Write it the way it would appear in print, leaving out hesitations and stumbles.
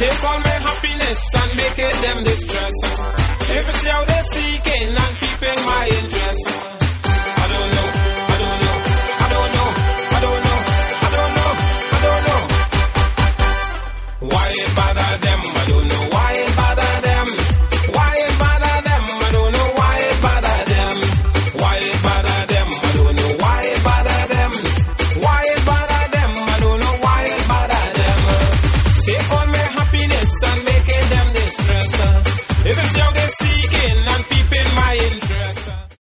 Take all my happiness and make it them distress. If it's how they're seeking and keeping my interest.